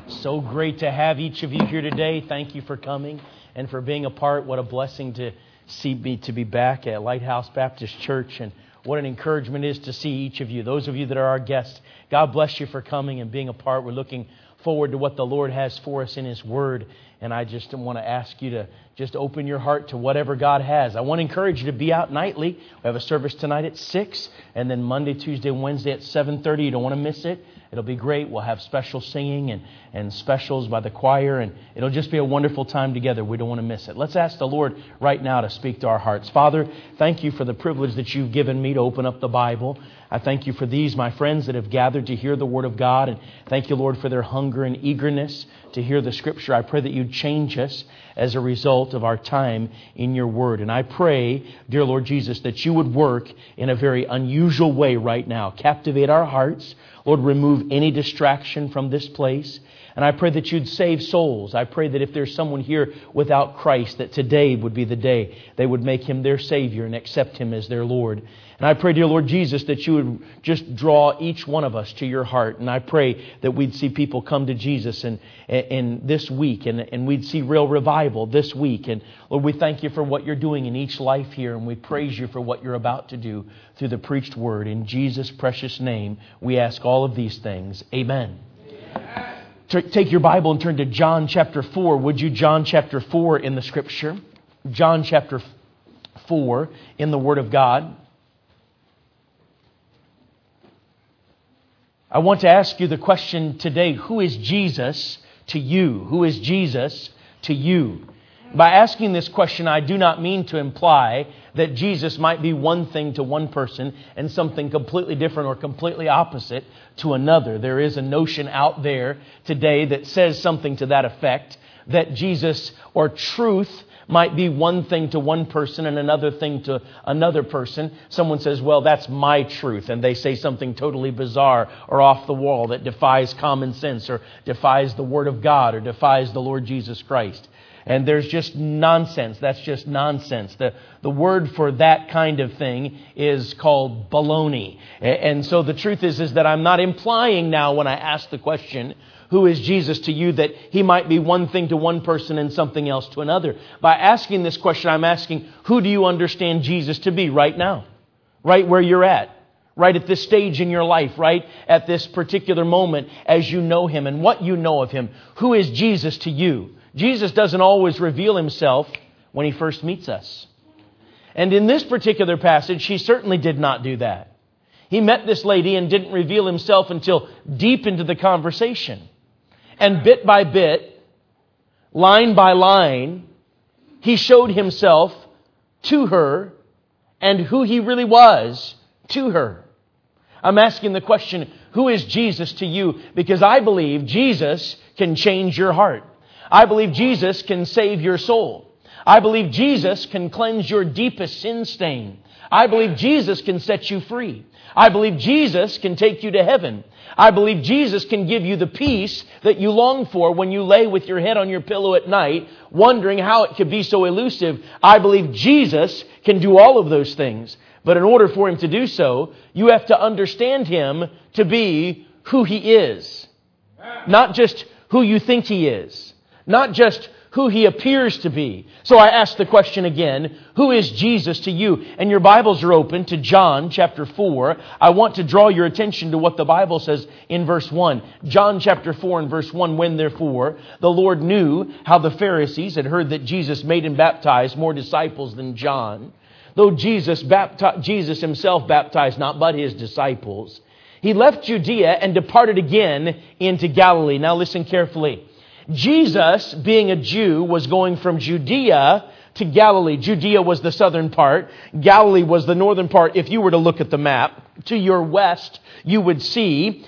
So great to have each of you here today. Thank you for coming and for being a part. What a blessing to be back at Lighthouse Baptist Church, and what an encouragement it is to see each of you. Those of you that are our guests, God bless you for coming and being a part. We're looking forward to what the Lord has for us in His Word, and I just want to ask you to just open your heart to whatever God has. I want to encourage you to be out nightly. We have a service tonight at 6, and then Monday, Tuesday, Wednesday at 7:30. You don't want to miss it. It'll be great. We'll have special singing and specials by the choir, and it'll just be a wonderful time together. We don't want to miss it. Let's ask the Lord right now to speak to our hearts. Father, thank you for the privilege that you've given me to open up the Bible. I thank you for these, my friends, that have gathered to hear the Word of God. And thank you, Lord, for their hunger and eagerness to hear the Scripture. I pray that you'd change us as a result of our time in your Word. And I pray, dear Lord Jesus, that you would work in a very unusual way right now. Captivate our hearts. Lord, remove any distraction from this place. And I pray that you'd save souls. I pray that if there's someone here without Christ, that today would be the day they would make Him their Savior and accept Him as their Lord. And I pray, dear Lord Jesus, that you would just draw each one of us to your heart. And I pray that we'd see people come to Jesus in this week, and we'd see real revival this week. And Lord, we thank you for what you're doing in each life here, and we praise you for what you're about to do through the preached word. In Jesus' precious name, we ask all of these things. Amen. Take your Bible and turn to John chapter 4. Would you? John chapter 4 in the Scripture. John chapter 4 in the Word of God. I want to ask you the question today, who is Jesus to you? Who is Jesus to you? By asking this question, I do not mean to imply that Jesus might be one thing to one person and something completely different or completely opposite to another. There is a notion out there today that says something to that effect, that Jesus or truth might be one thing to one person and another thing to another person. Someone says, well, that's my truth. And they say something totally bizarre or off the wall that defies common sense or defies the Word of God or defies the Lord Jesus Christ. And there's just nonsense. That's just nonsense. The word for that kind of thing is called baloney. And so the truth is that I'm not implying now when I ask the question, who is Jesus to you, that He might be one thing to one person and something else to another. By asking this question, I'm asking, who do you understand Jesus to be right now? Right where you're at. Right at this stage in your life. Right at this particular moment as you know Him and what you know of Him. Who is Jesus to you? Jesus doesn't always reveal Himself when He first meets us. And in this particular passage, He certainly did not do that. He met this lady and didn't reveal Himself until deep into the conversation. And bit by bit, line by line, He showed Himself to her and who He really was to her. I'm asking the question, who is Jesus to you? Because I believe Jesus can change your heart. I believe Jesus can save your soul. I believe Jesus can cleanse your deepest sin stain. I believe Jesus can set you free. I believe Jesus can take you to heaven. I believe Jesus can give you the peace that you long for when you lay with your head on your pillow at night, wondering how it could be so elusive. I believe Jesus can do all of those things. But in order for Him to do so, you have to understand Him to be who He is. Not just who you think He is. Not just who He appears to be. So I ask the question again, who is Jesus to you? And your Bibles are open to John chapter 4. I want to draw your attention to what the Bible says in verse 1. John chapter 4 and verse 1, when therefore the Lord knew how the Pharisees had heard that Jesus made and baptized more disciples than John, though Jesus Himself baptized not but His disciples, He left Judea and departed again into Galilee. Now listen carefully. Jesus, being a Jew, was going from Judea to Galilee. Judea was the southern part. Galilee was the northern part. If you were to look at the map, to your west, you would see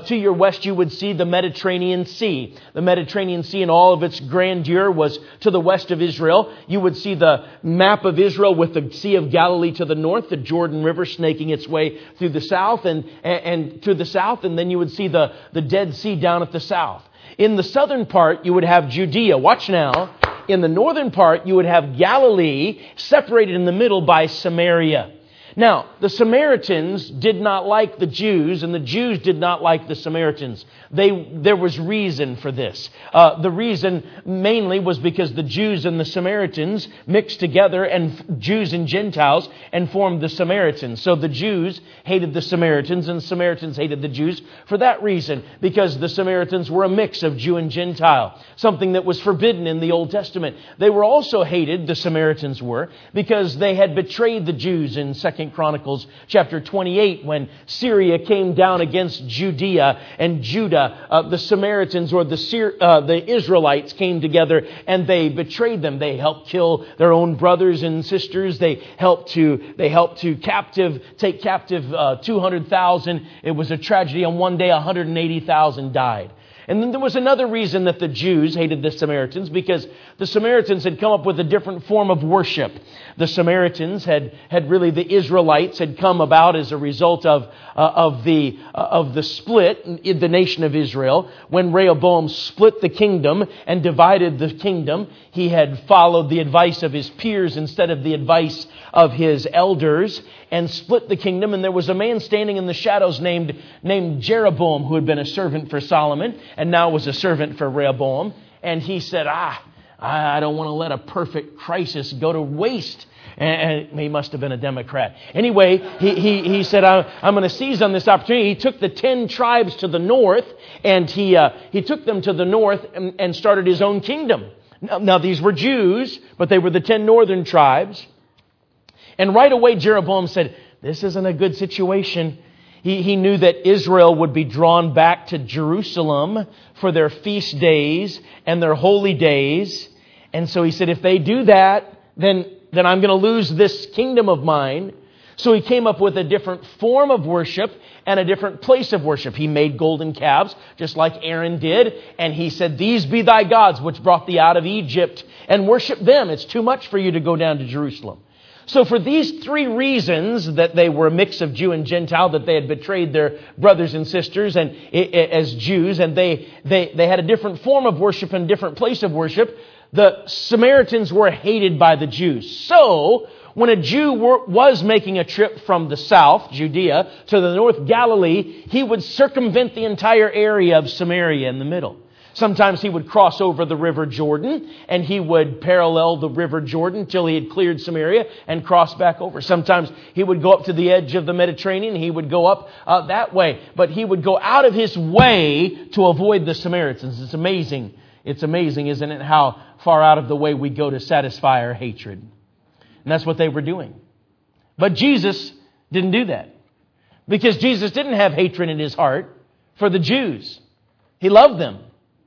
the Mediterranean Sea. The Mediterranean Sea in all of its grandeur was to the west of Israel. You would see the map of Israel with the Sea of Galilee to the north, the Jordan River snaking its way through the south and to the south, and then you would see the Dead Sea down at the south. In the southern part, you would have Judea. Watch now. In the northern part, you would have Galilee separated in the middle by Samaria. Now, the Samaritans did not like the Jews, and the Jews did not like the Samaritans. There was reason for this. The reason mainly was because the Jews and the Samaritans mixed together, and Jews and Gentiles, and formed the Samaritans. So the Jews hated the Samaritans, and the Samaritans hated the Jews for that reason, because the Samaritans were a mix of Jew and Gentile, something that was forbidden in the Old Testament. They were also hated, the Samaritans were, because they had betrayed the Jews in 2 Chronicles chapter 28, when Syria came down against Judea and Judah. The Samaritans, or the Israelites, came together and they betrayed them. They helped kill their own brothers and sisters. They helped to take captive 200,000. It was a tragedy. On one day, 180,000 died. And then there was another reason that the Jews hated the Samaritans, because the Samaritans had come up with a different form of worship. The Samaritans the Israelites had come about as a result of the split in the nation of Israel. When Rehoboam split the kingdom and divided the kingdom, he had followed the advice of his peers instead of the advice of his elders, and split the kingdom. And there was a man standing in the shadows named Jeroboam, who had been a servant for Solomon and now was a servant for Rehoboam. And he said, I don't want to let a perfect crisis go to waste. And he must have been a Democrat. Anyway, he said, I'm going to seize on this opportunity. He took the 10 tribes to the north, and he took them to the north and started his own kingdom. Now, these were Jews, but they were the 10 northern tribes. And right away, Jeroboam said, this isn't a good situation. He knew that Israel would be drawn back to Jerusalem for their feast days and their holy days. And so he said, if they do that, then I'm going to lose this kingdom of mine. So he came up with a different form of worship and a different place of worship. He made golden calves, just like Aaron did. And he said, these be thy gods, which brought thee out of Egypt, and worship them. It's too much for you to go down to Jerusalem. So for these 3 reasons, that they were a mix of Jew and Gentile, that they had betrayed their brothers and sisters and as Jews, and they had a different form of worship and a different place of worship, the Samaritans were hated by the Jews. So when a Jew was making a trip from the south, Judea, to the north, Galilee, he would circumvent the entire area of Samaria in the middle. Sometimes he would cross over the River Jordan, and he would parallel the River Jordan till he had cleared Samaria and cross back over. Sometimes he would go up to the edge of the Mediterranean. He would go up that way. But he would go out of his way to avoid the Samaritans. It's amazing. It's amazing, isn't it, how far out of the way we go to satisfy our hatred. And that's what they were doing. But Jesus didn't do that. Because Jesus didn't have hatred in his heart for the Jews. He loved them.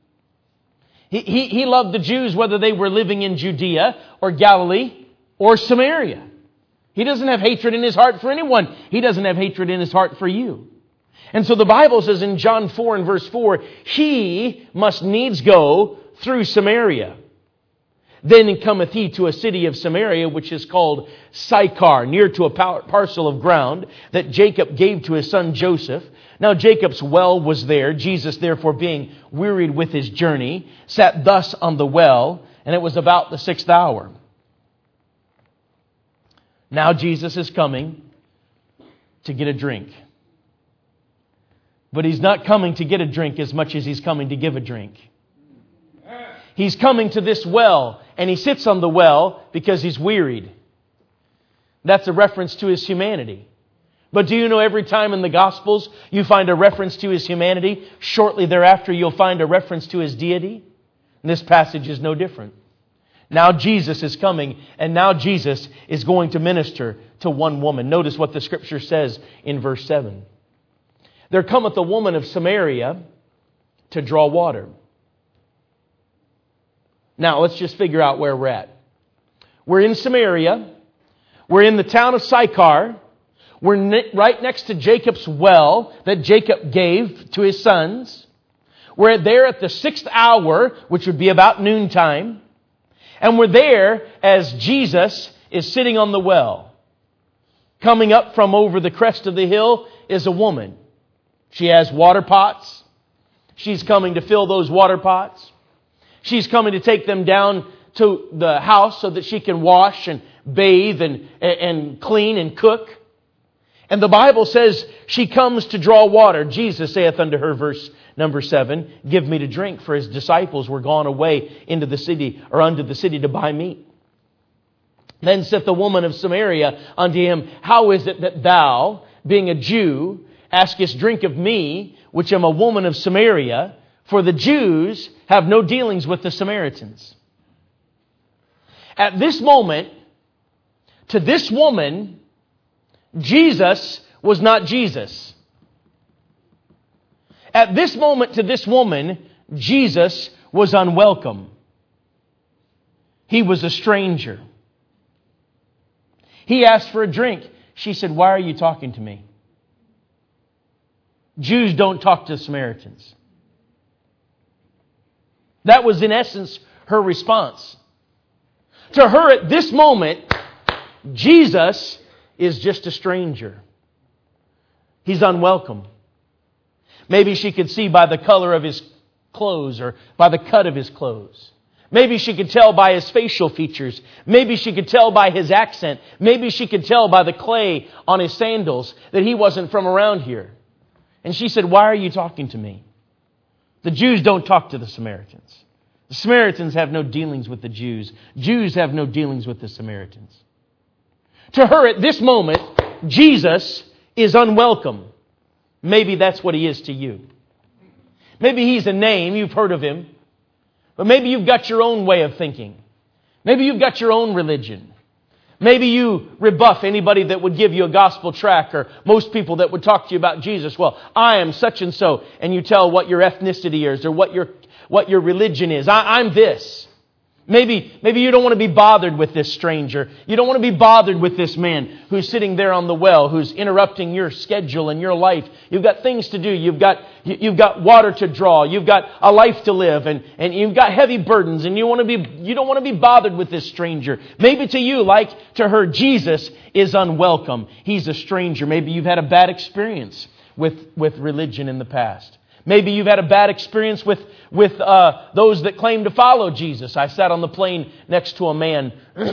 He loved the Jews whether they were living in Judea or Galilee or Samaria. He doesn't have hatred in his heart for anyone. He doesn't have hatred in his heart for you. And so the Bible says in John 4 and verse 4, he must needs go through Samaria. Then cometh he to a city of Samaria, which is called Sychar, near to a parcel of ground that Jacob gave to his son Joseph. Now Jacob's well was there. Jesus, therefore, being wearied with his journey, sat thus on the well, and it was about the 6th hour. Now Jesus is coming to get a drink. But he's not coming to get a drink as much as he's coming to give a drink. He's coming to this well, and he sits on the well because he's wearied. That's a reference to his humanity. But do you know every time in the Gospels you find a reference to his humanity, shortly thereafter you'll find a reference to his deity? And this passage is no different. Now Jesus is coming, and now Jesus is going to minister to one woman. Notice what the Scripture says in verse 7. There cometh a woman of Samaria to draw water. Now let's just figure out where we're at. We're in Samaria. We're in the town of Sychar. We're right next to Jacob's well that Jacob gave to his sons. We're there at the 6th hour, which would be about noontime. And we're there as Jesus is sitting on the well. Coming up from over the crest of the hill is a woman. She has water pots. She's coming to fill those water pots. She's coming to take them down to the house so that she can wash and bathe and clean and cook. And the Bible says she comes to draw water. Jesus saith unto her, verse number 7, Give me to drink, for his disciples were gone away into the city, or unto the city to buy meat. Then saith the woman of Samaria unto him, How is it that thou, being a Jew, askest drink of me, which am a woman of Samaria? For the Jews have no dealings with the Samaritans. At this moment, to this woman, Jesus was not Jesus. At this moment, to this woman, Jesus was unwelcome. He was a stranger. He asked for a drink. She said, Why are you talking to me? Jews don't talk to Samaritans. That was in essence her response. To her at this moment, Jesus is just a stranger. He's unwelcome. Maybe she could see by the color of his clothes or by the cut of his clothes. Maybe she could tell by his facial features. Maybe she could tell by his accent. Maybe she could tell by the clay on his sandals that he wasn't from around here. And she said, Why are you talking to me? The Jews don't talk to the Samaritans. The Samaritans have no dealings with the Jews. Jews have no dealings with the Samaritans. To her at this moment, Jesus is unwelcome. Maybe that's what he is to you. Maybe he's a name, you've heard of him. But maybe you've got your own way of thinking. Maybe you've got your own religion. Maybe you rebuff anybody that would give you a gospel tract, or most people that would talk to you about Jesus. Well, I am such and so, and you tell what your ethnicity is or what your religion is. I'm this. Maybe you don't want to be bothered with this stranger. You don't want to be bothered with this man who's sitting there on the well, who's interrupting your schedule and your life. You've got things to do. You've got water to draw. You've got a life to live, and you've got heavy burdens, and you don't want to be bothered with this stranger. Maybe to you, like to her, Jesus is unwelcome. He's a stranger. Maybe you've had a bad experience with religion in the past. Maybe you've had a bad experience with those that claim to follow Jesus. I sat on the plane next to a man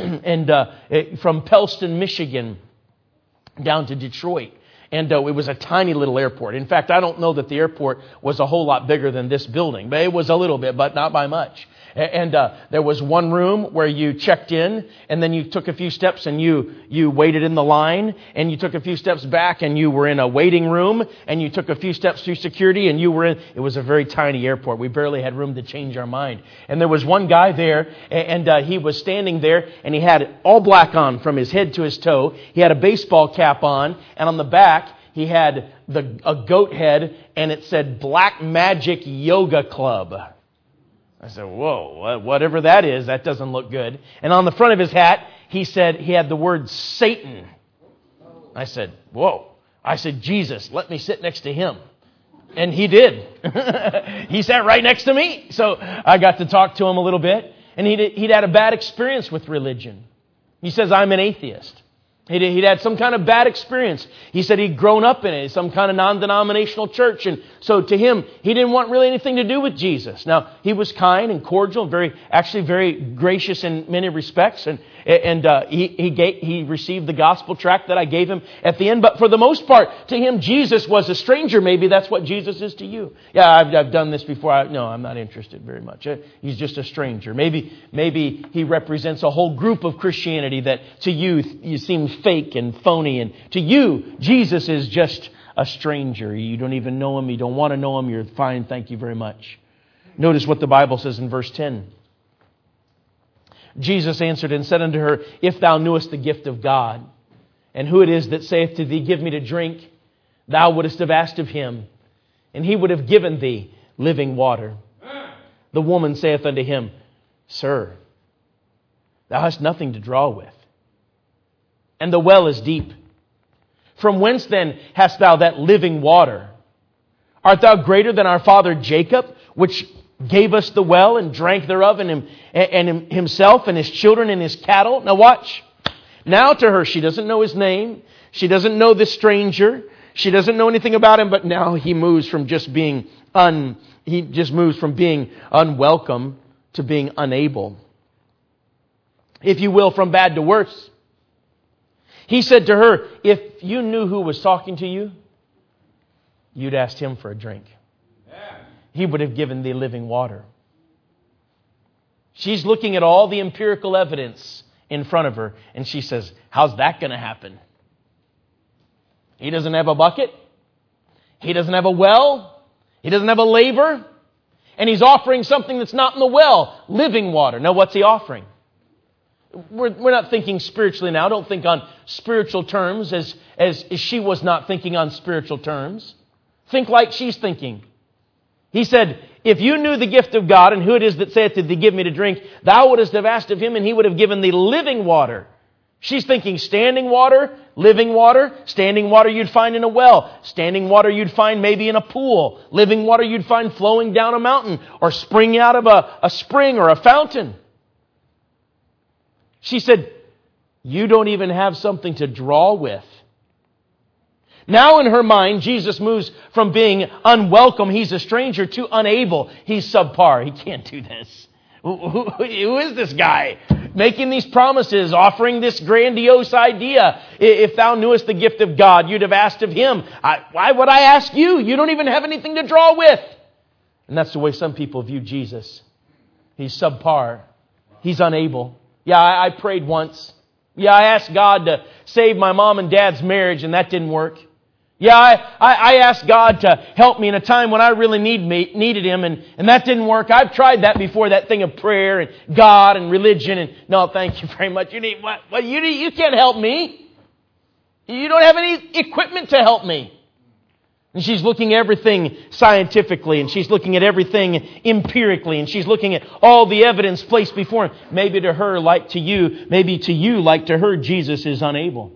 from Pellston, Michigan, down to Detroit. And it was a tiny little airport. In fact, I don't know that the airport was a whole lot bigger than this building. But it was a little bit, but not by much. And there was one room where you checked in, and then you took a few steps and you waited in the line, and you took a few steps back and you were in a waiting room, and you took a few steps through security and you were in. It was a very tiny airport. We barely had room to change our mind. And there was one guy there, and he was standing there, and he had all black on from his head to his toe. He had a baseball cap on, and on the back he had a goat head, and it said Black Magic Yoga Club. I said, whoa, whatever that is, that doesn't look good. And on the front of his hat, he said he had the word Satan. I said, whoa. I said, Jesus, let me sit next to him. And he did. He sat right next to me. So I got to talk to him a little bit. And he'd had a bad experience with religion. He says, I'm an atheist. He'd had some kind of bad experience. He said he'd grown up in it, some kind of non-denominational church. And so to him, he didn't want really anything to do with Jesus. Now, he was kind and cordial, very gracious in many respects. And he received the gospel tract that I gave him at the end. But for the most part, to him, Jesus was a stranger. Maybe that's what Jesus is to you. Yeah, I've done this before. No, I'm not interested very much. He's just a stranger. Maybe he represents a whole group of Christianity that to you seems fake and phony. And to you, Jesus is just a stranger. You don't even know him. You don't want to know him. You're fine. Thank you very much. Notice what the Bible says in verse 10. Jesus answered and said unto her, If thou knewest the gift of God, and who it is that saith to thee, Give me to drink, thou wouldest have asked of him, and he would have given thee living water. The woman saith unto him, Sir, thou hast nothing to draw with, and the well is deep. From whence then hast thou that living water? Art thou greater than our father Jacob, which gave us the well and drank thereof, and himself and his children and his cattle? Now watch. Now to her, she doesn't know his name. She doesn't know this stranger. She doesn't know anything about him, but now he moves from just being unwelcome to being unable. If you will, from bad to worse. He said to her, if you knew who was talking to you, you'd asked him for a drink. He would have given thee living water. She's looking at all the empirical evidence in front of her, and she says, how's that going to happen? He doesn't have a bucket. He doesn't have a well. He doesn't have a laver. And he's offering something that's not in the well, living water. Now, what's he offering? We're not thinking spiritually now. Don't think on spiritual terms as she was not thinking on spiritual terms. Think like she's thinking. He said, if you knew the gift of God and who it is that saith to thee, give me to drink, thou wouldst have asked of him and he would have given thee living water. She's thinking standing water, living water. Standing water you'd find in a well. Standing water you'd find maybe in a pool. Living water you'd find flowing down a mountain or springing out of a spring or a fountain. She said, you don't even have something to draw with. Now in her mind, Jesus moves from being unwelcome, he's a stranger, to unable. He's subpar. He can't do this. Who is this guy? Making these promises, offering this grandiose idea. If thou knewest the gift of God, you'd have asked of him. Why would I ask you? You don't even have anything to draw with. And that's the way some people view Jesus. He's subpar. He's unable. Yeah, I prayed once. Yeah, I asked God to save my mom and dad's marriage, and that didn't work. Yeah, I asked God to help me in a time when I really needed Him, and that didn't work. I've tried that before, that thing of prayer and God and religion, and no, thank you very much. You need what? Well, you can't help me. You don't have any equipment to help me. And she's looking at everything scientifically, and she's looking at everything empirically, and she's looking at all the evidence placed before him. Maybe to her, like to you, maybe to you, like to her, Jesus is unable.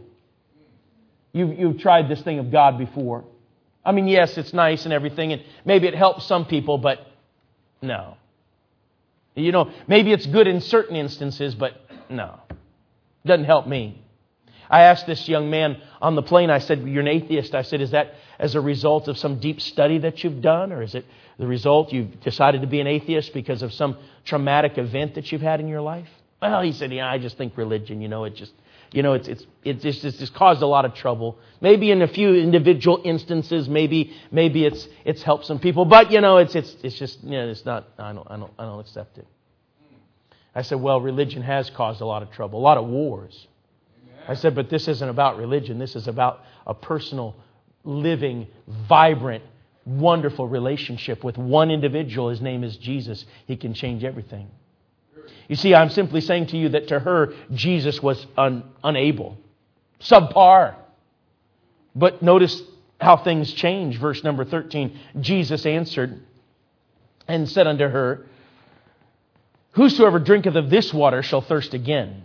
You've tried this thing of God before. I mean, yes, it's nice and everything, and maybe it helps some people, but no. You know, maybe it's good in certain instances, but no. It doesn't help me. I asked this young man on the plane, I said, you're an atheist. I said, is that as a result of some deep study that you've done? Or is it the result you've decided to be an atheist because of some traumatic event that you've had in your life? Well, he said, yeah, I just think religion, it's just caused a lot of trouble. Maybe in a few individual instances, maybe it's helped some people, but it's just it's not. I don't accept it. I said, well, religion has caused a lot of trouble, a lot of wars. I said, but this isn't about religion. This is about a personal, living, vibrant, wonderful relationship with one individual. His name is Jesus. He can change everything. You see, I'm simply saying to you that to her, Jesus was unable, subpar. But notice how things change. Verse number 13, Jesus answered and said unto her, whosoever drinketh of this water shall thirst again.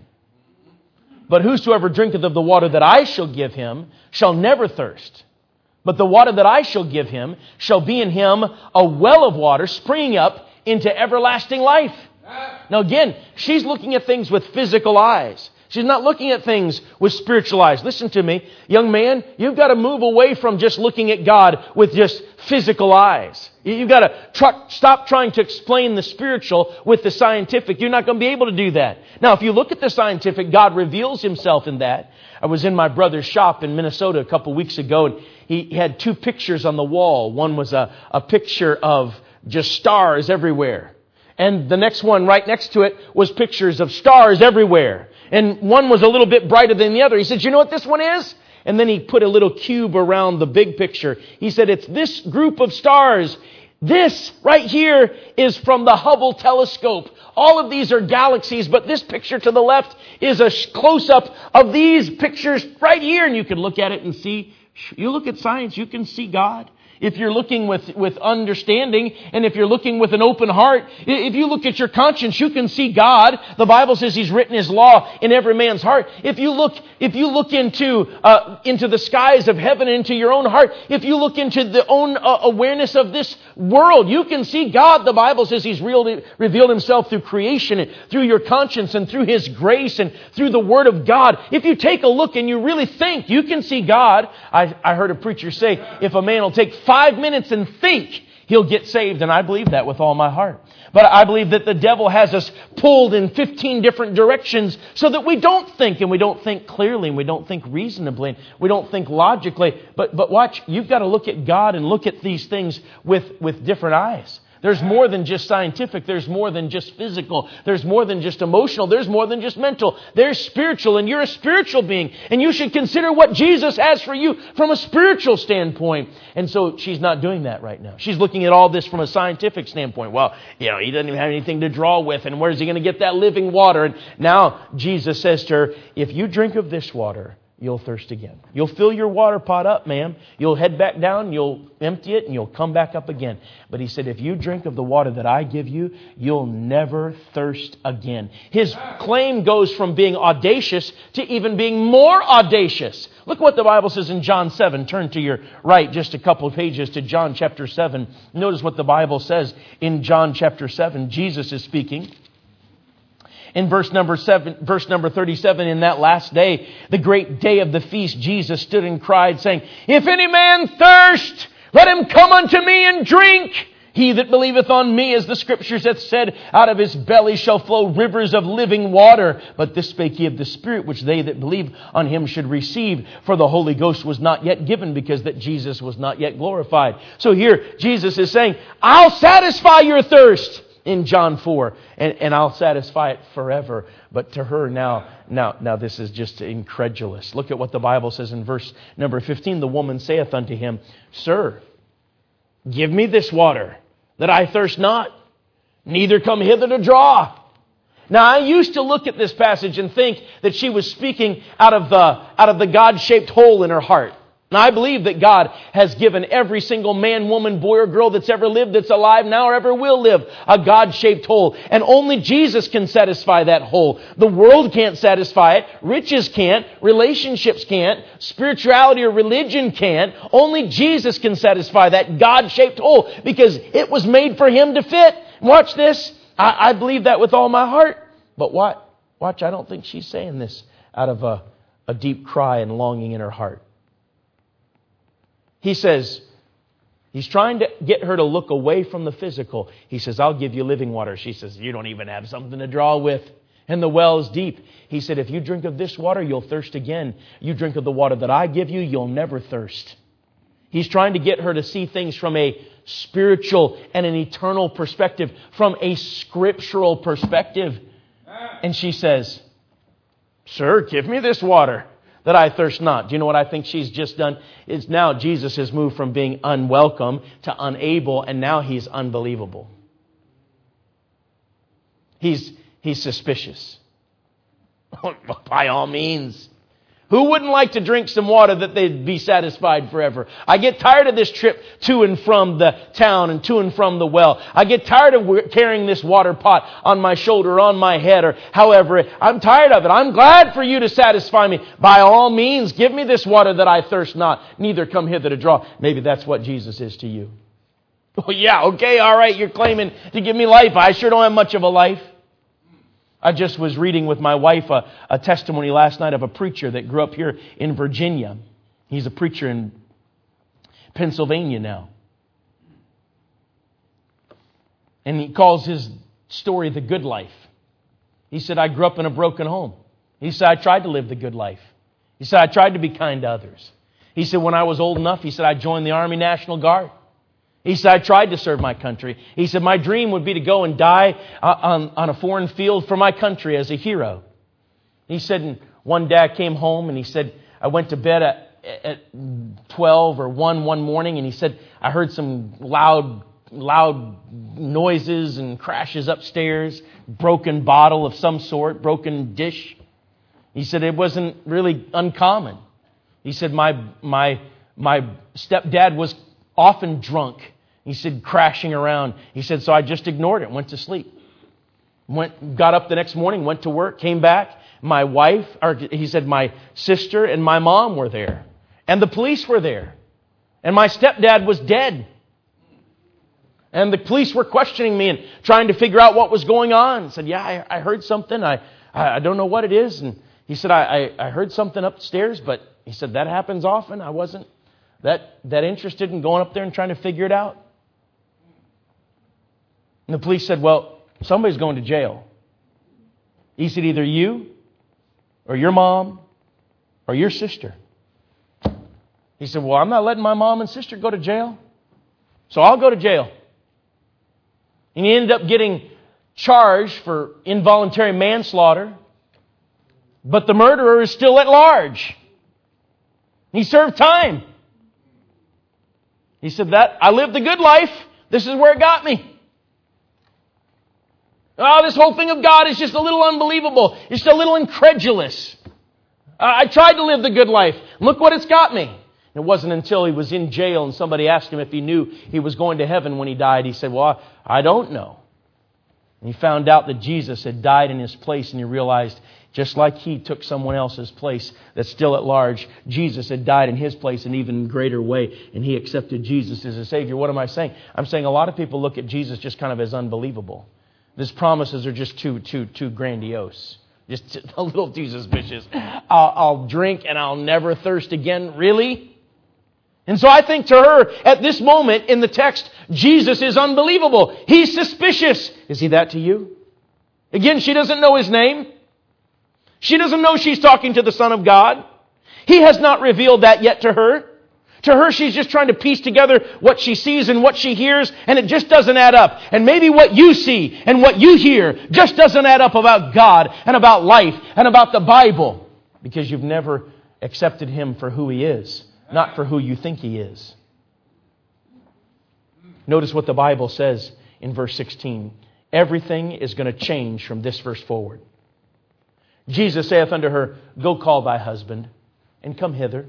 But whosoever drinketh of the water that I shall give him shall never thirst. But the water that I shall give him shall be in him a well of water springing up into everlasting life. Now again, she's looking at things with physical eyes. She's not looking at things with spiritual eyes. Listen to me, young man, you've got to move away from just looking at God with just physical eyes. You've got to stop trying to explain the spiritual with the scientific. You're not going to be able to do that. Now, if you look at the scientific, God reveals Himself in that. I was in my brother's shop in Minnesota a couple weeks ago, and he had two pictures on the wall. One was a picture of just stars everywhere. And the next one right next to it was pictures of stars everywhere. And one was a little bit brighter than the other. He said, you know what this one is? And then he put a little cube around the big picture. He said, it's this group of stars. This right here is from the Hubble telescope. All of these are galaxies, but this picture to the left is a close-up of these pictures right here. And you can look at it and see. You look at science, you can see God. If you're looking with understanding, and if you're looking with an open heart, if you look at your conscience, you can see God. The Bible says He's written His law in every man's heart. If you look into the skies of heaven, into your own heart, if you look into the own awareness of this world, you can see God. The Bible says He's revealed Himself through creation, and through your conscience, and through His grace, and through the Word of God. If you take a look and you really think, you can see God. I heard a preacher say, if a man will take 5 minutes and think, he'll get saved, and I believe that with all my heart. But I believe that the devil has us pulled in 15 different directions so that we don't think, and we don't think clearly, and we don't think reasonably, and we don't think logically. But watch, you've got to look at God and look at these things with different eyes. There's more than just scientific. There's more than just physical. There's more than just emotional. There's more than just mental. There's spiritual, and you're a spiritual being. And you should consider what Jesus has for you from a spiritual standpoint. And so she's not doing that right now. She's looking at all this from a scientific standpoint. Well, he doesn't even have anything to draw with, and where's he going to get that living water? And now Jesus says to her, if you drink of this water, you'll thirst again. You'll fill your water pot up, ma'am. You'll head back down, you'll empty it, and you'll come back up again. But he said, if you drink of the water that I give you, you'll never thirst again. His claim goes from being audacious to even being more audacious. Look what the Bible says in John 7. Turn to your right just a couple of pages to John chapter 7. Notice what the Bible says in John chapter 7. Jesus is speaking. In verse number 37, in that last day, the great day of the feast, Jesus stood and cried, saying, if any man thirst, let him come unto me and drink. He that believeth on me, as the Scriptures hath said, out of his belly shall flow rivers of living water. But this spake he of the Spirit, which they that believe on him should receive. For the Holy Ghost was not yet given, because that Jesus was not yet glorified. So here, Jesus is saying, I'll satisfy your thirst. In John 4, and I'll satisfy it forever. But to her now this is just incredulous. Look at what the Bible says in verse number 15. The woman saith unto him, Sir, give me this water, that I thirst not, neither come hither to draw. Now, I used to look at this passage and think that she was speaking out of the God-shaped hole in her heart. And I believe that God has given every single man, woman, boy, or girl that's ever lived, that's alive now, or ever will live, a God-shaped hole. And only Jesus can satisfy that hole. The world can't satisfy it. Riches can't. Relationships can't. Spirituality or religion can't. Only Jesus can satisfy that God-shaped hole, because it was made for Him to fit. Watch this. I believe that with all my heart. But watch, I don't think she's saying this out of a deep cry and longing in her heart. He says, he's trying to get her to look away from the physical. He says, I'll give you living water. She says, you don't even have something to draw with, and the well is deep. He said, if you drink of this water, you'll thirst again. You drink of the water that I give you, you'll never thirst. He's trying to get her to see things from a spiritual and an eternal perspective, from a scriptural perspective. And she says, Sir, give me this water, that I thirst not. Do you know what I think she's just done? It's now Jesus has moved from being unwelcome to unable, and now He's unbelievable. He's suspicious. By all means. Who wouldn't like to drink some water that they'd be satisfied forever? I get tired of this trip to and from the town and to and from the well. I get tired of carrying this water pot on my shoulder or on my head, or however. I'm tired of it. I'm glad for you to satisfy me. By all means, give me this water that I thirst not, neither come hither to draw. Maybe that's what Jesus is to you. Oh yeah, okay, all right, you're claiming to give me life. I sure don't have much of a life. I just was reading with my wife a testimony last night of a preacher that grew up here in Virginia. He's a preacher in Pennsylvania now. And he calls his story the good life. He said, I grew up in a broken home. He said, I tried to live the good life. He said, I tried to be kind to others. He said, when I was old enough, he said, I joined the Army National Guard. He said, I tried to serve my country. He said, my dream would be to go and die on a foreign field for my country as a hero. He said, and one day I came home and he said, I went to bed at 12 or 1 morning, and he said, I heard some loud noises and crashes upstairs, broken bottle of some sort, broken dish. He said, it wasn't really uncommon. He said, my stepdad was often drunk. He said, crashing around. He said, so I just ignored it, went to sleep. Got up the next morning, went to work, came back. He said, my sister and my mom were there. And the police were there. And my stepdad was dead. And the police were questioning me and trying to figure out what was going on. He said, yeah, I heard something. I don't know what it is. And he said, I heard something upstairs, but he said, that happens often. I wasn't that interested in going up there and trying to figure it out. And the police said, well, somebody's going to jail. He said, either you or your mom or your sister. He said, well, I'm not letting my mom and sister go to jail, so I'll go to jail. And he ended up getting charged for involuntary manslaughter. But the murderer is still at large. He served time. He said that, I lived the good life. This is where it got me. Oh, this whole thing of God is just a little unbelievable. It's just a little incredulous. I tried to live the good life. Look what it's got me. It wasn't until he was in jail and somebody asked him if he knew he was going to heaven when he died. He said, well, I don't know. And he found out that Jesus had died in his place, and he realized just like he took someone else's place that's still at large, Jesus had died in his place in an even greater way, and he accepted Jesus as a Savior. What am I saying? I'm saying a lot of people look at Jesus just kind of as unbelievable. His promises are just too grandiose. Just a little too suspicious. I'll drink and I'll never thirst again. Really? And so I think to her, at this moment in the text, Jesus is unbelievable. He's suspicious. Is he that to you? Again, she doesn't know his name. She doesn't know she's talking to the Son of God. He has not revealed that yet to her. To her, she's just trying to piece together what she sees and what she hears, and it just doesn't add up. And maybe what you see and what you hear just doesn't add up about God and about life and about the Bible, because you've never accepted Him for who He is, not for who you think He is. Notice what the Bible says in verse 16. Everything is going to change from this verse forward. Jesus saith unto her, Go call thy husband, and come hither.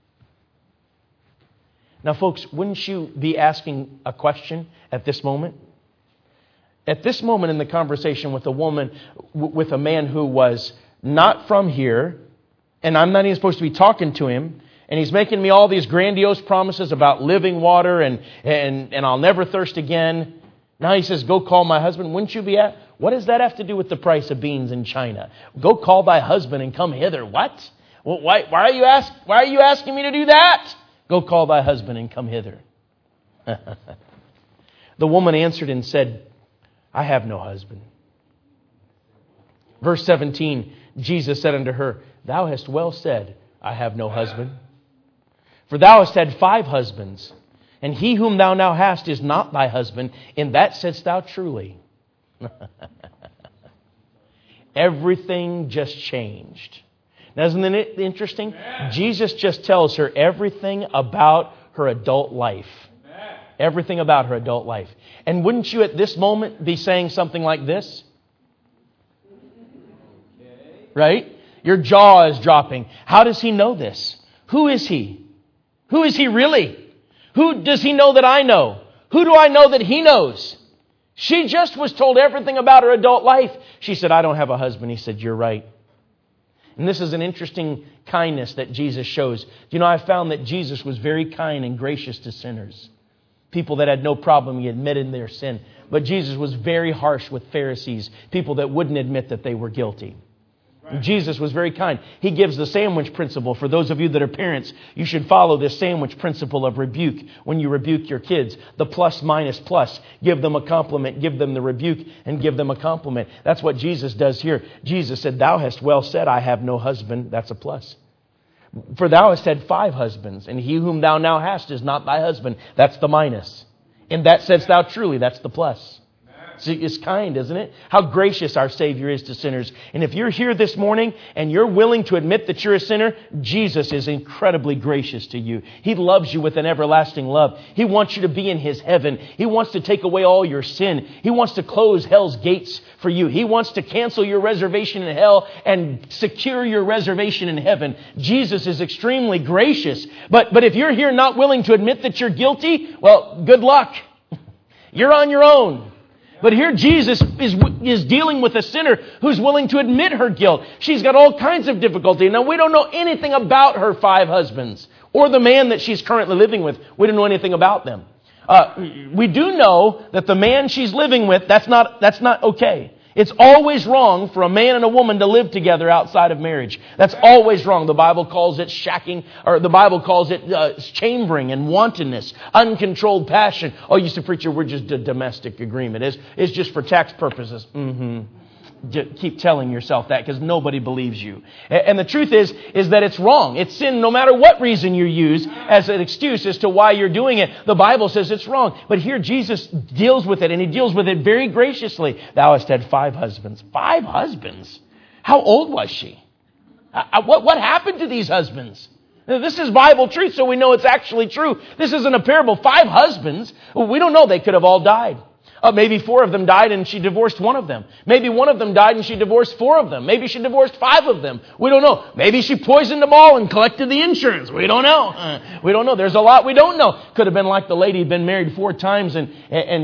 Now, folks, wouldn't you be asking a question at this moment? At this moment in the conversation with a woman, with a man who was not from here, and I'm not even supposed to be talking to him, and he's making me all these grandiose promises about living water and I'll never thirst again. Now he says, go call my husband. Wouldn't you be at? What does that have to do with the price of beans in China? Go call thy husband and come hither. What? Well, why are you asking me to do that? Go call thy husband and come hither. The woman answered and said, I have no husband. Verse 17, Jesus said unto her, Thou hast well said, I have no husband. For thou hast had 5 husbands, and he whom thou now hast is not thy husband. In that saidst thou truly. Everything just changed. Now, isn't it interesting? Jesus just tells her everything about her adult life. Everything about her adult life. And wouldn't you at this moment be saying something like this? Right? Your jaw is dropping. How does he know this? Who is he? Who is he really? Who does he know that I know? Who do I know that he knows? She just was told everything about her adult life. She said, I don't have a husband. He said, you're right. And this is an interesting kindness that Jesus shows. You know, I found that Jesus was very kind and gracious to sinners. People that had no problem admitting their sin. But Jesus was very harsh with Pharisees, people that wouldn't admit that they were guilty. Right. Jesus was very kind. He gives the sandwich principle. For those of you that are parents, you should follow this sandwich principle of rebuke when you rebuke your kids. The plus minus plus. Give them a compliment, give them the rebuke, and give them a compliment. That's what Jesus does here. Jesus said, Thou hast well said, I have no husband. That's a plus. For thou hast had 5 husbands, and he whom thou now hast is not thy husband. That's the minus. In that saidst thou truly. That's the plus. See, it's kind, isn't it? How gracious our Savior is to sinners. And if you're here this morning and you're willing to admit that you're a sinner, Jesus is incredibly gracious to you. He loves you with an everlasting love. He wants you to be in His heaven. He wants to take away all your sin. He wants to close hell's gates for you. He wants to cancel your reservation in hell and secure your reservation in heaven. Jesus is extremely gracious. But if you're here not willing to admit that you're guilty, well, good luck. You're on your own. But here Jesus is dealing with a sinner who's willing to admit her guilt. She's got all kinds of difficulty. Now, we don't know anything about her 5 husbands or the man that she's currently living with. We don't know anything about them. We do know that the man she's living with, that's not okay. It's always wrong for a man and a woman to live together outside of marriage. That's always wrong. The Bible calls it shacking, or the Bible calls it chambering and wantonness, uncontrolled passion. Oh, you say, preacher, we're just a domestic agreement. It's just for tax purposes. Keep telling yourself that because nobody believes you. And the truth is that it's wrong. It's sin no matter what reason you use as an excuse as to why you're doing it. The Bible says it's wrong. But here Jesus deals with it, and He deals with it very graciously. Thou hast had 5 husbands. 5 husbands? How old was she? What happened to these husbands? Now, this is Bible truth, so we know it's actually true. This isn't a parable. 5 husbands? Well, we don't know. They could have all died. Maybe 4 of them died and she divorced 1 of them. Maybe 1 of them died and she divorced 4 of them. Maybe she divorced 5 of them. We don't know. Maybe she poisoned them all and collected the insurance. We don't know. We don't know. There's a lot we don't know. Could have been like the lady who'd been married 4 times and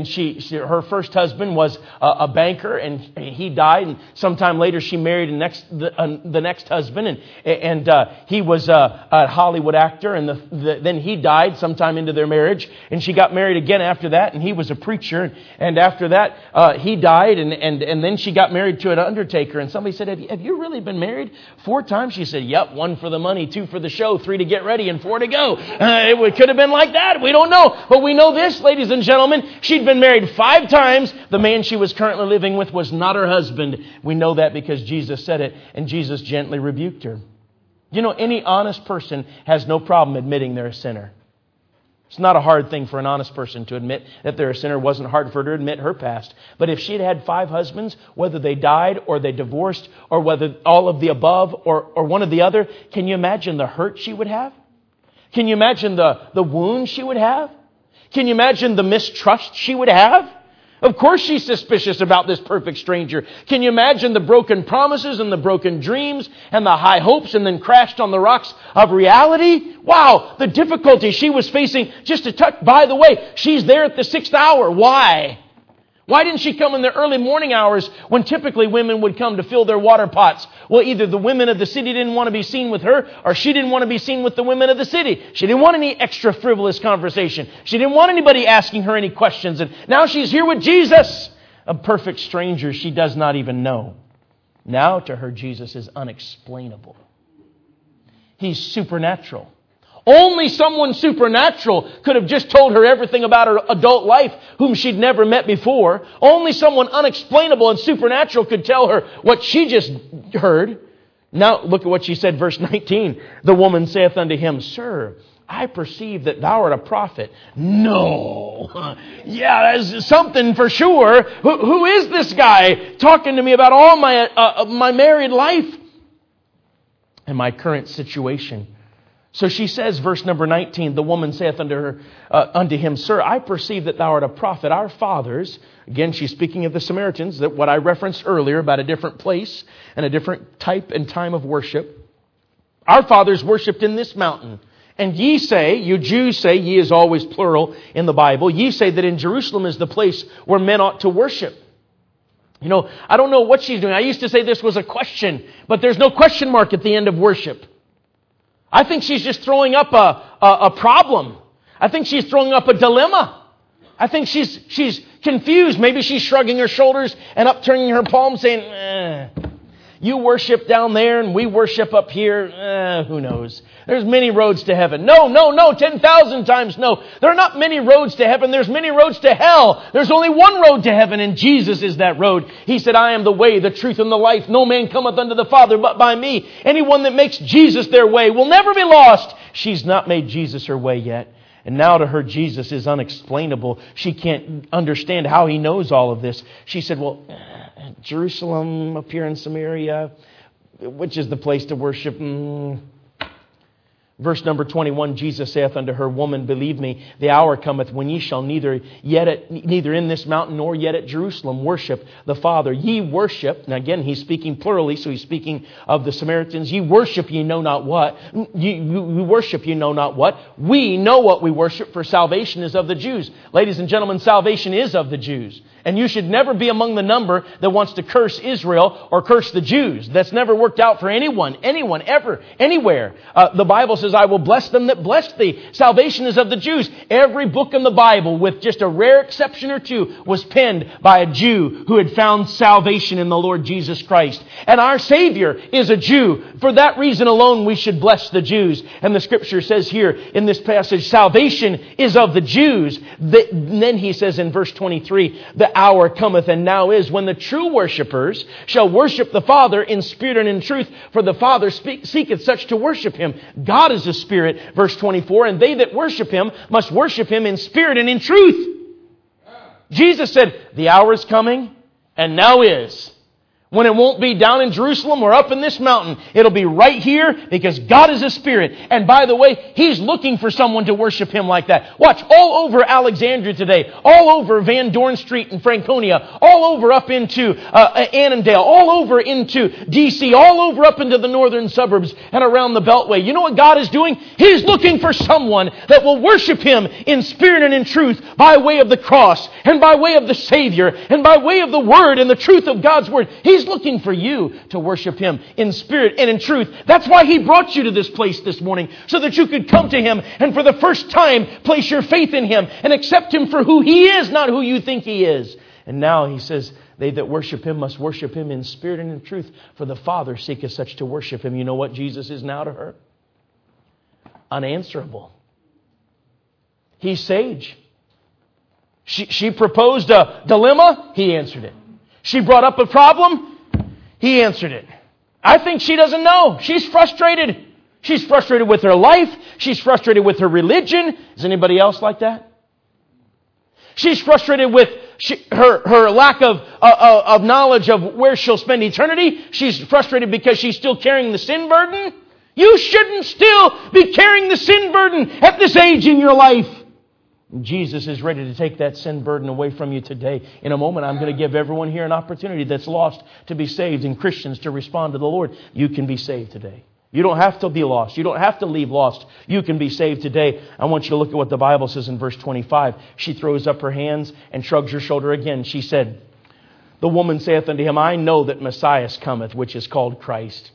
her first husband was a banker and he died. And sometime later she married the next husband and he was a Hollywood actor and then he died sometime into their marriage and she got married again after that and he was a preacher. And after that, he died, and then she got married to an undertaker. And somebody said, have you really been married 4 times? She said, yep, 1 for the money, 2 for the show, 3 to get ready, and 4 to go. It could have been like that. We don't know. But we know this, ladies and gentlemen. She'd been married 5 times. The man she was currently living with was not her husband. We know that because Jesus said it, and Jesus gently rebuked her. You know, any honest person has no problem admitting they're a sinner. It's not a hard thing for an honest person to admit that they're a sinner. It wasn't hard for her to admit her past. But if she'd had 5 husbands, whether they died or they divorced or whether all of the above or one of the other, can you imagine the hurt she would have? Can you imagine the wound she would have? Can you imagine the mistrust she would have? Of course she's suspicious about this perfect stranger. Can you imagine the broken promises and the broken dreams and the high hopes and then crashed on the rocks of reality? Wow, the difficulty she was facing just to touch. By the way, she's there at the 6th hour. Why? Why didn't she come in the early morning hours when typically women would come to fill their water pots? Well, either the women of the city didn't want to be seen with her or she didn't want to be seen with the women of the city. She didn't want any extra frivolous conversation. She didn't want anybody asking her any questions. And now she's here with Jesus, a perfect stranger she does not even know. Now to her, Jesus is unexplainable. He's supernatural. Only someone supernatural could have just told her everything about her adult life whom she'd never met before. Only someone unexplainable and supernatural could tell her what she just heard. Now look at what she said, verse 19. The woman saith unto him, Sir, I perceive that thou art a prophet. No. Yeah, that's something for sure. Who is this guy talking to me about all my married life and my current situation? So she says, verse number 19, the woman saith unto him, Sir, I perceive that thou art a prophet. Our fathers, again, she's speaking of the Samaritans, that what I referenced earlier about a different place and a different type and time of worship. Our fathers worshipped in this mountain. And ye say, you Jews say, ye is always plural in the Bible, ye say that in Jerusalem is the place where men ought to worship. You know, I don't know what she's doing. I used to say this was a question, but there's no question mark at the end of worship. I think she's just throwing up a problem. I think she's throwing up a dilemma. I think she's confused. Maybe she's shrugging her shoulders and upturning her palms saying, you worship down there and we worship up here. Who knows? There's many roads to heaven. No, 10,000 times no. There are not many roads to heaven. There's many roads to hell. There's only one road to heaven, and Jesus is that road. He said, I am the way, the truth, and the life. No man cometh unto the Father but by me. Anyone that makes Jesus their way will never be lost. She's not made Jesus her way yet. And now to her, Jesus is unexplainable. She can't understand how He knows all of this. She said, well, Jerusalem up here in Samaria, which is the place to worship? Verse number 21, Jesus saith unto her, Woman, believe me, the hour cometh when ye shall neither in this mountain nor yet at Jerusalem worship the Father. Ye worship, and again He's speaking plurally, so He's speaking of the Samaritans. Ye worship ye know not what. You worship ye know not what. We know what we worship, for salvation is of the Jews. Ladies and gentlemen, salvation is of the Jews. And you should never be among the number that wants to curse Israel or curse the Jews. That's never worked out for anyone, ever, anywhere. The Bible says, I will bless them that bless thee. Salvation is of the Jews. Every book in the Bible, with just a rare exception or two, was penned by a Jew who had found salvation in the Lord Jesus Christ. And our Savior is a Jew. For that reason alone, we should bless the Jews. And the Scripture says here in this passage, salvation is of the Jews. Then he says in verse 23, the hour cometh and now is when the true worshipers shall worship the Father in spirit and in truth, for the Father seeketh such to worship Him. God is a spirit, verse 24, and they that worship Him must worship Him in spirit and in truth. Jesus said, the hour is coming and now is, when it won't be down in Jerusalem or up in this mountain. It'll be right here because God is a spirit. And by the way, He's looking for someone to worship Him like that. Watch, all over Alexandria today, all over Van Dorn Street in Franconia, all over up into Annandale, all over into D.C., all over up into the northern suburbs and around the Beltway. You know what God is doing? He's looking for someone that will worship Him in spirit and in truth by way of the cross and by way of the Savior and by way of the Word and the truth of God's Word. He's looking for you to worship Him in spirit and in truth. That's why He brought you to this place this morning, so that you could come to Him and for the first time place your faith in Him and accept Him for who He is, not who you think He is. And now He says, they that worship Him must worship Him in spirit and in truth, for the Father seeketh such to worship Him. You know what Jesus is now to her? Unanswerable. He's sage. She proposed a dilemma. He answered it. She brought up a problem. He answered it. I think she doesn't know. She's frustrated. She's frustrated with her life. She's frustrated with her religion. Is anybody else like that? She's frustrated with her lack of knowledge of where she'll spend eternity. She's frustrated because she's still carrying the sin burden. You shouldn't still be carrying the sin burden at this age in your life. Jesus is ready to take that sin burden away from you today. In a moment, I'm going to give everyone here an opportunity that's lost to be saved and Christians to respond to the Lord. You can be saved today. You don't have to be lost. You don't have to leave lost. You can be saved today. I want you to look at what the Bible says in verse 25. She throws up her hands and shrugs her shoulder again. She said, the woman saith unto him, I know that Messiah cometh, which is called Christ.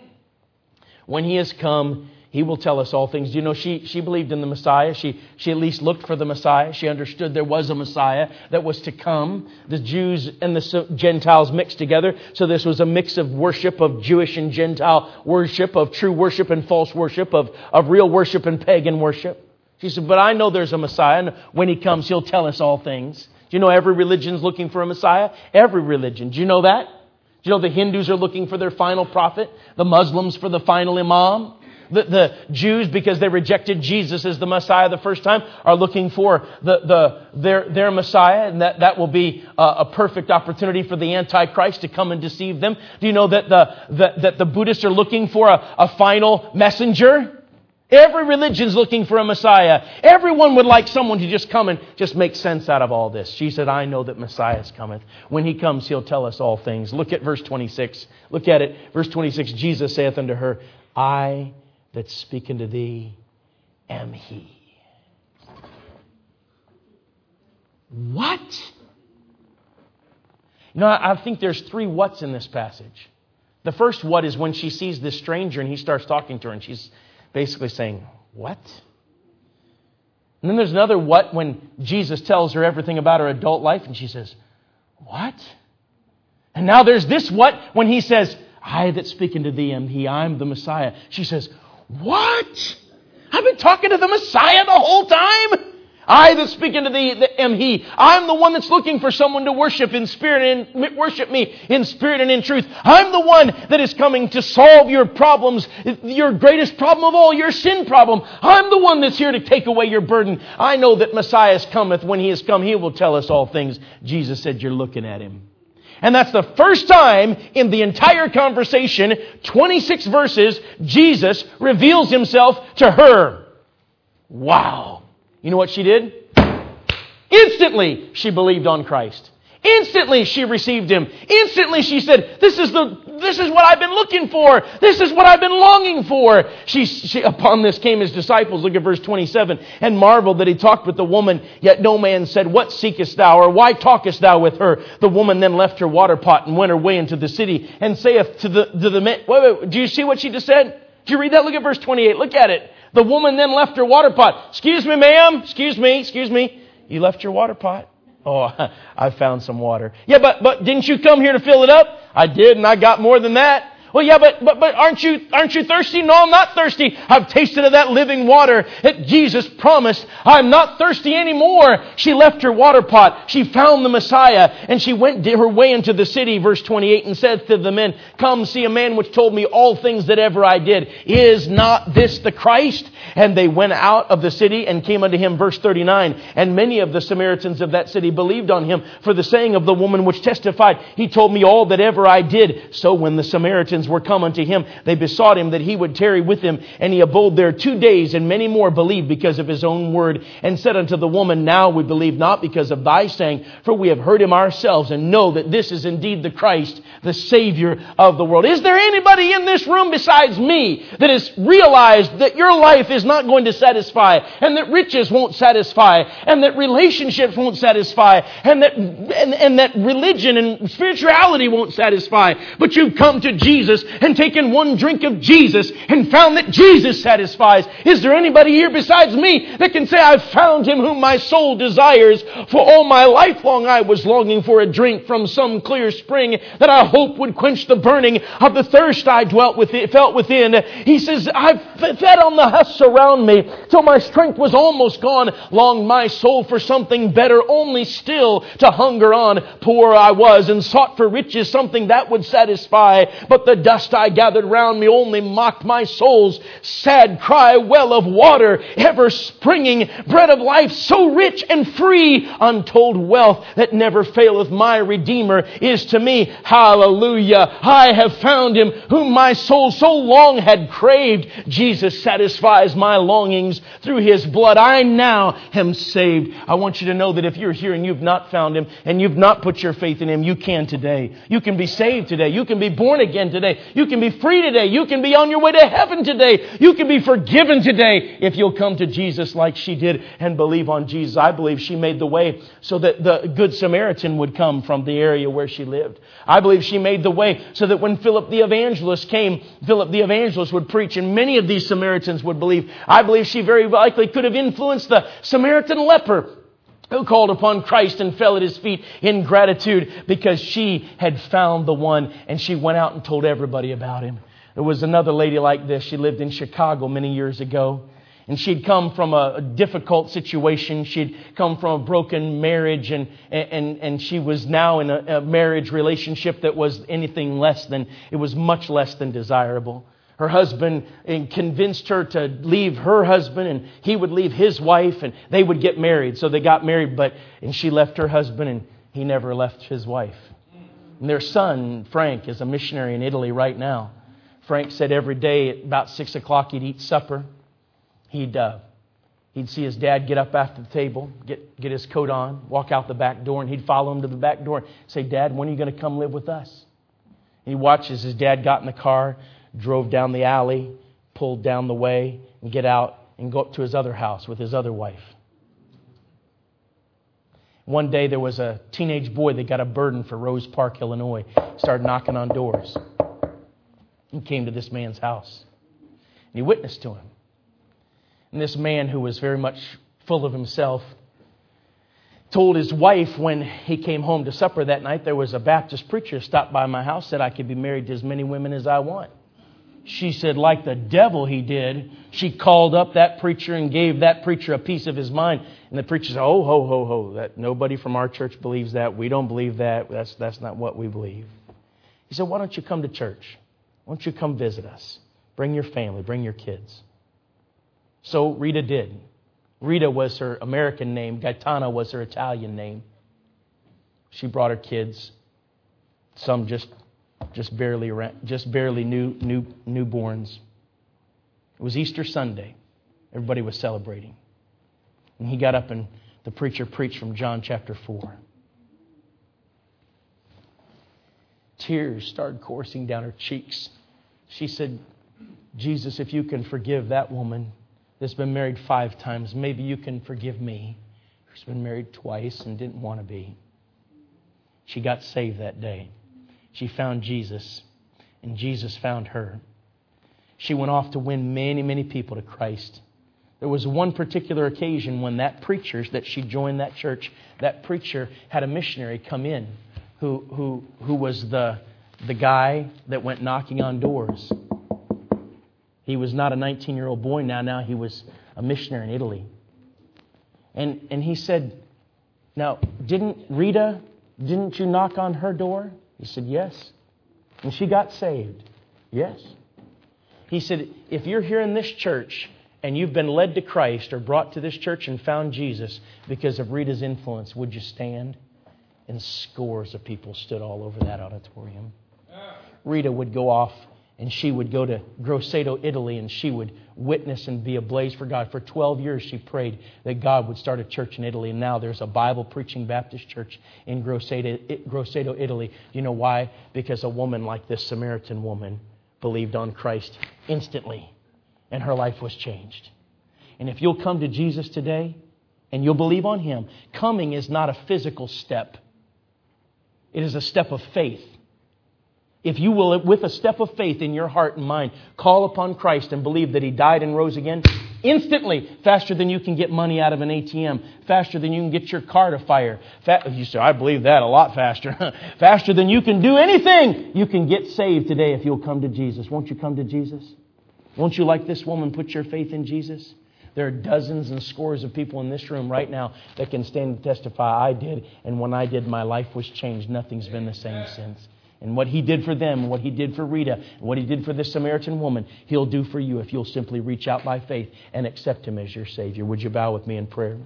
When He is come, He will tell us all things. You know, she believed in the Messiah. She at least looked for the Messiah. She understood there was a Messiah that was to come. The Jews and the Gentiles mixed together. So this was a mix of worship, of Jewish and Gentile worship, of true worship and false worship, of real worship and pagan worship. She said, but I know there's a Messiah, and when He comes, He'll tell us all things. Do you know every religion's looking for a Messiah? Every religion. Do you know that? Do you know the Hindus are looking for their final prophet? The Muslims for the final imam? The Jews, because they rejected Jesus as the Messiah the first time, are looking for their Messiah, and that will be a perfect opportunity for the Antichrist to come and deceive them. Do you know that the Buddhists are looking for a final messenger? Every religion's looking for a Messiah. Everyone would like someone to just come and just make sense out of all this. She said, I know that Messiah cometh. When He comes, He'll tell us all things. Look at verse 26. Look at it. Verse 26, Jesus saith unto her, I that speak unto thee am He. What? You know, I think there's three whats in this passage. The first what is when she sees this stranger and He starts talking to her and she's basically saying, what? And then there's another what when Jesus tells her everything about her adult life and she says, what? And now there's this what when He says, I that speak unto thee am He, I'm the Messiah. She says, what? I've been talking to the Messiah the whole time. I that speak unto thee am He. I'm the one that's looking for someone to worship in spirit and worship me in spirit and in truth. I'm the one that is coming to solve your problems, your greatest problem of all, your sin problem. I'm the one that's here to take away your burden. I know that Messiah cometh. When He has come, He will tell us all things. Jesus said, you're looking at Him. And that's the first time in the entire conversation, 26 verses, Jesus reveals Himself to her. Wow. You know what she did? Instantly, she believed on Christ. Instantly she received Him. Instantly she said, this is what I've been looking for. This is what I've been longing for. She upon this came His disciples, look at verse 27, and marveled that He talked with the woman, yet no man said, what seekest thou, or why talkest thou with her? The woman then left her water pot and went her way into the city, and saith to the men, wait, do you see what she just said? Did you read that? Look at verse 28. Look at it. The woman then left her water pot. Excuse me, ma'am. Excuse me. You left your water pot. Oh, I found some water. Yeah, but didn't you come here to fill it up? I did, and I got more than that. Well, yeah, but aren't you thirsty? No, I'm not thirsty. I've tasted of that living water that Jesus promised. I'm not thirsty anymore. She left her water pot. She found the Messiah, and she went her way into the city, verse 28, and said to the men, come see a man which told me all things that ever I did. Is not this the Christ? And they went out of the city and came unto Him, verse 39. And many of the Samaritans of that city believed on Him for the saying of the woman which testified, He told me all that ever I did. So when the Samaritans were come unto Him, they besought Him that He would tarry with them. And He abode there 2 days, and many more believed because of His own word. And said unto the woman, now we believe not because of thy saying, for we have heard Him ourselves, and know that this is indeed the Christ, the Savior of the world. Is there anybody in this room besides me that has realized that your life is not going to satisfy, and that riches won't satisfy, and that relationships won't satisfy, and that religion and spirituality won't satisfy, but you've come to Jesus and taken one drink of Jesus and found that Jesus satisfies? Is there anybody here besides me that can say, I've found Him whom my soul desires? For all my life long I was longing for a drink from some clear spring that I hope would quench the burning of the thirst I felt within. He says, I've fed on the husks around me till my strength was almost gone. Longed my soul for something better, only still to hunger on. Poor I was and sought for riches, something that would satisfy. But the dust I gathered round me only mocked my soul's sad cry. Well of water, ever springing, bread of life, so rich and free. Untold wealth that never faileth, my Redeemer is to me. Hallelujah. I have found Him whom my soul so long had craved. Jesus satisfies my longings through His blood. I now am saved. I want you to know that if you're here and you've not found Him and you've not put your faith in Him, you can today. You can be saved today. You can be born again today. You can be free today. You can be on your way to heaven today. You can be forgiven today if you'll come to Jesus like she did and believe on Jesus. I believe she made the way so that the Good Samaritan would come from the area where she lived. I believe she made the way so that when Philip the Evangelist came, Philip the Evangelist would preach, and many of these Samaritans would believe. I believe she very likely could have influenced the Samaritan leper who called upon Christ and fell at His feet in gratitude because she had found the one, and she went out and told everybody about Him. There was another lady like this. She lived in Chicago many years ago. And she'd come from a difficult situation. She'd come from a broken marriage, and she was now in a marriage relationship that was anything less than, it was much less than desirable. Her husband convinced her to leave her husband, and he would leave his wife, and they would get married. So they got married, and she left her husband, and he never left his wife. And their son, Frank, is a missionary in Italy right now. Frank said every day at about 6 o'clock he'd eat supper. He'd see his dad get up after the table, get his coat on, walk out the back door, and he'd follow him to the back door and say, Dad, when are you going to come live with us? And he watched as his dad got in the car, drove down the alley, pulled down the way, and get out and go up to his other house with his other wife. One day there was a teenage boy that got a burden for Rose Park, Illinois. Started knocking on doors. He came to this man's house. And he witnessed to him. And this man, who was very much full of himself, told his wife when he came home to supper that night, there was a Baptist preacher stopped by my house, said I could be married to as many women as I want. She said, like the devil he did, she called up that preacher and gave that preacher a piece of his mind. And the preacher said, oh, ho, ho, ho, that nobody from our church believes that. We don't believe that. That's not what we believe. He said, why don't you come to church? Why don't you come visit us? Bring your family, bring your kids. So Rita did. Rita was her American name. Gaetana was her Italian name. She brought her kids. Some just barely newborns. It was Easter Sunday. Everybody was celebrating. And he got up and the preacher preached from John chapter 4. Tears started coursing down her cheeks. She said, Jesus, if you can forgive that woman that's been married 5 times, maybe you can forgive me, who's been married twice and didn't want to be. She got saved that day. She found Jesus, and Jesus found her. She went off to win many, many people to Christ. There was one particular occasion when that preacher that she joined that church, that preacher had a missionary come in who was the guy that went knocking on doors. He was not a 19-year-old boy now he was a missionary in Italy. And he said, now, didn't you knock on her door? He said, yes. And she got saved. Yes. He said, if you're here in this church and you've been led to Christ or brought to this church and found Jesus because of Rita's influence, would you stand? And scores of people stood all over that auditorium. Rita would go off and she would go to Grosseto, Italy, and she would witness and be ablaze for God. For 12 years she prayed that God would start a church in Italy. And now there's a Bible-preaching Baptist church in Grosseto, Italy. You know why? Because a woman like this Samaritan woman believed on Christ instantly. And her life was changed. And if you'll come to Jesus today and you'll believe on Him, coming is not a physical step. It is a step of faith. If you will, with a step of faith in your heart and mind, call upon Christ and believe that He died and rose again, instantly, faster than you can get money out of an ATM, faster than you can get your car to fire. You say, I believe that a lot faster. Faster than you can do anything, you can get saved today if you'll come to Jesus. Won't you come to Jesus? Won't you, like this woman, put your faith in Jesus? There are dozens and scores of people in this room right now that can stand and testify, I did, and when I did, my life was changed. Nothing's been the same since. And what He did for them, what He did for Rita, and what He did for this Samaritan woman, He'll do for you if you'll simply reach out by faith and accept Him as your Savior. Would you bow with me in prayer?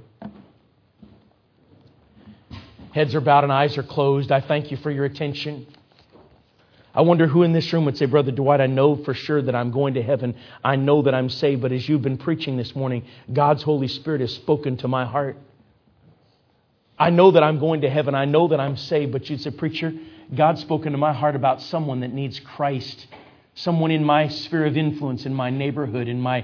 Heads are bowed and eyes are closed. I thank you for your attention. I wonder who in this room would say, Brother Dwight, I know for sure that I'm going to heaven. I know that I'm saved. But as you've been preaching this morning, God's Holy Spirit has spoken to my heart. I know that I'm going to heaven. I know that I'm saved. But you'd say, Preacher, God's spoken to my heart about someone that needs Christ. Someone in my sphere of influence, in my neighborhood, in my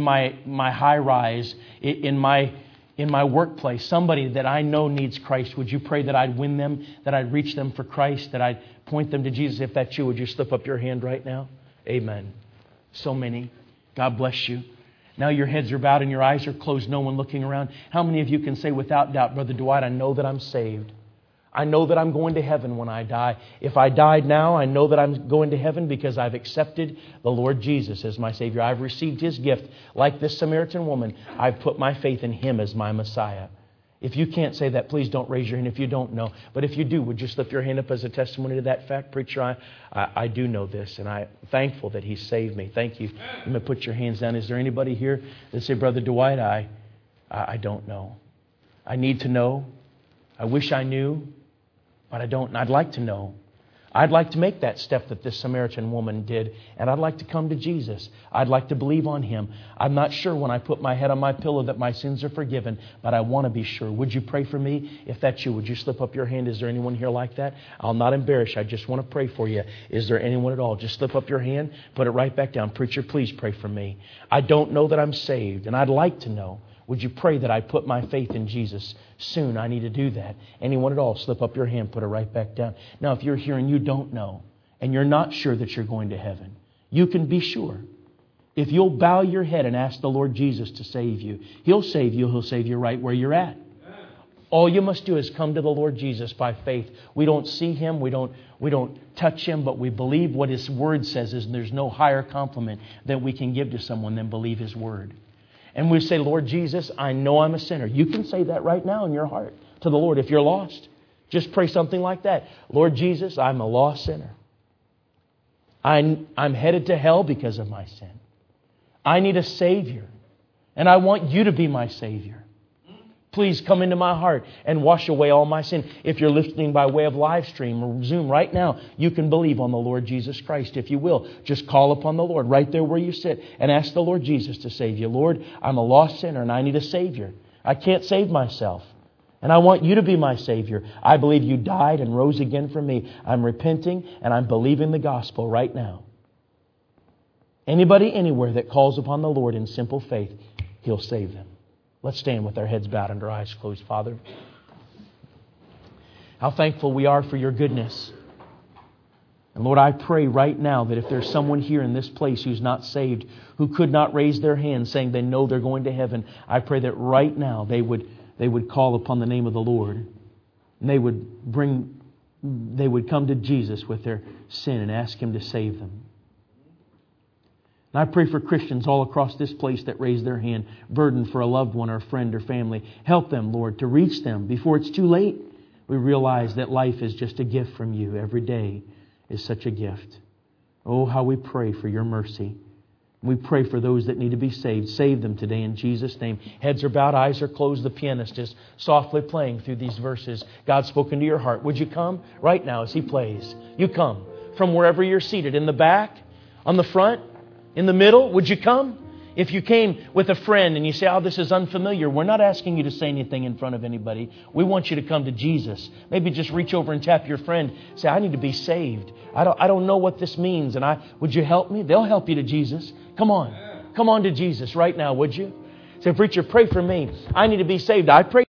high rise, in my workplace. Somebody that I know needs Christ. Would you pray that I'd win them, that I'd reach them for Christ, that I'd point them to Jesus? If that's you, would you slip up your hand right now? Amen. So many. God bless you. Now your heads are bowed and your eyes are closed, no one looking around. How many of you can say without doubt, Brother Dwight, I know that I'm saved. I know that I'm going to heaven when I die. If I died now, I know that I'm going to heaven because I've accepted the Lord Jesus as my Savior. I've received His gift. Like this Samaritan woman, I've put my faith in Him as my Messiah. If you can't say that, please don't raise your hand if you don't know. But if you do, would you slip your hand up as a testimony to that fact? Preacher, I do know this, and I'm thankful that He saved me. Thank you. You may put your hands down. Is there anybody here that say, Brother Dwight, I don't know. I need to know. I wish I knew, but I don't. And I'd like to know. I'd like to make that step that this Samaritan woman did, and I'd like to come to Jesus. I'd like to believe on Him. I'm not sure when I put my head on my pillow that my sins are forgiven, but I want to be sure. Would you pray for me? If that's you, would you slip up your hand? Is there anyone here like that? I'll not embarrass you. I just want to pray for you. Is there anyone at all? Just slip up your hand, put it right back down. Preacher, please pray for me. I don't know that I'm saved, and I'd like to know. Would you pray that I put my faith in Jesus soon? I need to do that. Anyone at all, slip up your hand, put it right back down. Now, if you're here and you don't know, and you're not sure that you're going to heaven, you can be sure. If you'll bow your head and ask the Lord Jesus to save you, He'll save you. He'll save you right where you're at. All you must do is come to the Lord Jesus by faith. We don't see Him. We don't touch Him, but we believe what His Word says, and there's no higher compliment that we can give to someone than believe His Word. And we say, Lord Jesus, I know I'm a sinner. You can say that right now in your heart to the Lord if you're lost. Just pray something like that. Lord Jesus, I'm a lost sinner. I'm headed to hell because of my sin. I need a Savior. And I want You to be my Savior. Please come into my heart and wash away all my sin. If you're listening by way of live stream or Zoom right now, you can believe on the Lord Jesus Christ. If you will, just call upon the Lord right there where you sit and ask the Lord Jesus to save you. Lord, I'm a lost sinner and I need a Savior. I can't save myself. And I want You to be my Savior. I believe You died and rose again for me. I'm repenting and I'm believing the gospel right now. Anybody, anywhere that calls upon the Lord in simple faith, He'll save them. Let's stand with our heads bowed and our eyes closed, Father. How thankful we are for Your goodness. And Lord, I pray right now that if there's someone here in this place who's not saved, who could not raise their hand saying they know they're going to heaven, I pray that right now they would call upon the name of the Lord. And they would come to Jesus with their sin and ask Him to save them. And I pray for Christians all across this place that raise their hand, burdened for a loved one or friend or family. Help them, Lord, to reach them before it's too late. We realize that life is just a gift from You. Every day is such a gift. Oh, how we pray for Your mercy. We pray for those that need to be saved. Save them today in Jesus' name. Heads are bowed, eyes are closed. The pianist is softly playing through these verses. God's spoken to your heart. Would you come right now as He plays? You come from wherever you're seated. In the back, on the front, in the middle. Would you come? If you came with a friend and you say, oh, this is unfamiliar, we're not asking you to say anything in front of anybody. We want you to come to Jesus. Maybe just reach over and tap your friend. Say, I need to be saved. I don't know what this means. And would you help me? They'll help you to Jesus. Come on. Come on to Jesus right now, would you? Say, preacher, pray for me. I need to be saved. I pray.